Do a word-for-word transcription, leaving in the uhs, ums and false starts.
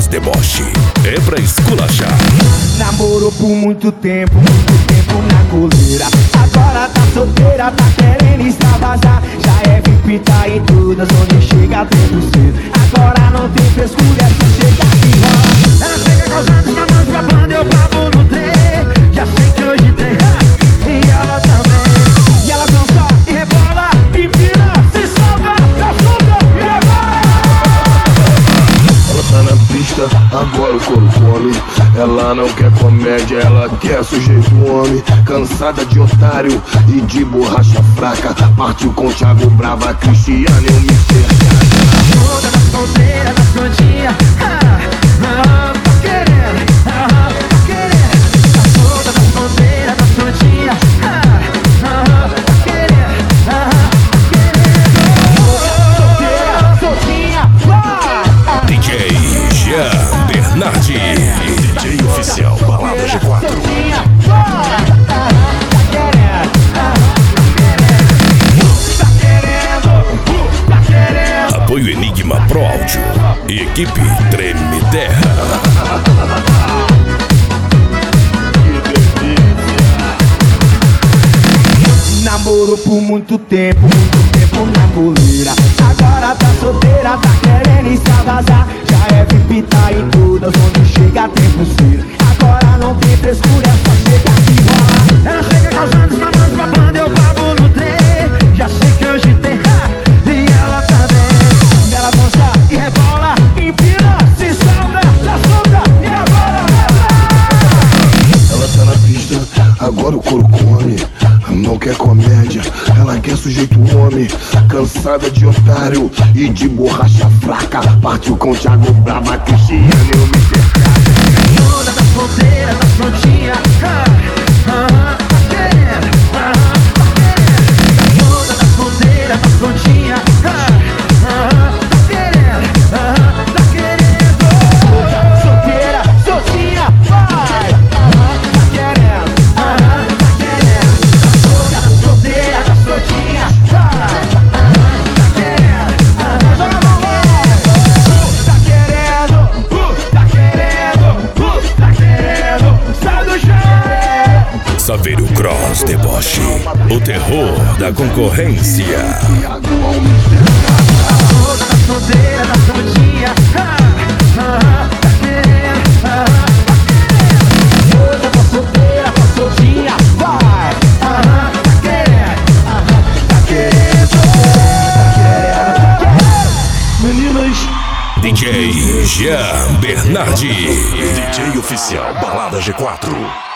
Cross Deboche é pra esculachar. Namorou por muito tempo, muito tempo na coleira. Agora tá solteira, tá querendo extravasar. Já é V I P, tá em todas, onde chega tem pulseiro. Agora não tem frescura, é só chegar e rola. Ela chega causando na mão pra banda, eu bravo no trem. Já sei que hoje tem, e ela também. E ela dança e rebola, e vira, se solta, tá solta e rebola. Ela tá na pista, agora o couro come. Ela não quer comédia, ela quer sujeito homem. Cansada de otário e de borracha fraca. Partiu com Thiago Brava, Cristiano e o mister Toda das solteiras, das prontinhas, ah, ah, tá querendo, ah, tá querendo. Tá toda das solteiras, das prontinhas, ah, ah, tá querendo, ah, tá querendo. Solteira, soltinha, vai! D J Jean Bernardi, D J oficial Balada G quatro. Soltinha, vai! Ah, tá querendo, ah, tá querendo, tá querendo. Apoio Enigma Pro Áudio e equipe Treme Terra. Namorou por muito tempo, muito tempo na coleira. Agora tá solteira, tá querendo extravasar. Já é V I P, tá em todas, onde chega tem pulseira. Agora não tem frescura, é só chegar e rolar. Ela chega causando na mão pra banda, eu bravo no trem. Já sei que hoje tem, e ela também. Ela dança e rebola, empina, se solta, já solta e rebola. Ela tá na pista, agora o couro come. Não quer comédia, ela quer sujeito homem. Cansada de otário e de borracha fraca. Partiu com Thiago Brava, Cristiano e o mister Toda das solteiras, das prontinhas, ah, ah, tá querendo, ah, tá querendo. Toda das solteiras, das prontinhas, ah, ah, tá querendo, ah, tá querendo. Solteira, soltinha, vai! Ah, tá querendo, ah, tá querendo. Toda das solteiras, das prontinhas, vai! Ah, tá querendo, ah, joga a mão lá! Tá querendo, tá querendo, tá querendo, sai do chão! Saveiro Cross Deboche, o terror da concorrência. Toda da solteira, da prontinha, ah, ah, tá querendo, ah, tá querendo. Toda da solteira, da soltinha, vai, ah, tá querendo, ah, tá querendo, tá querendo. Meninas, D J Jean Bernardi, D J oficial Balada G quatro.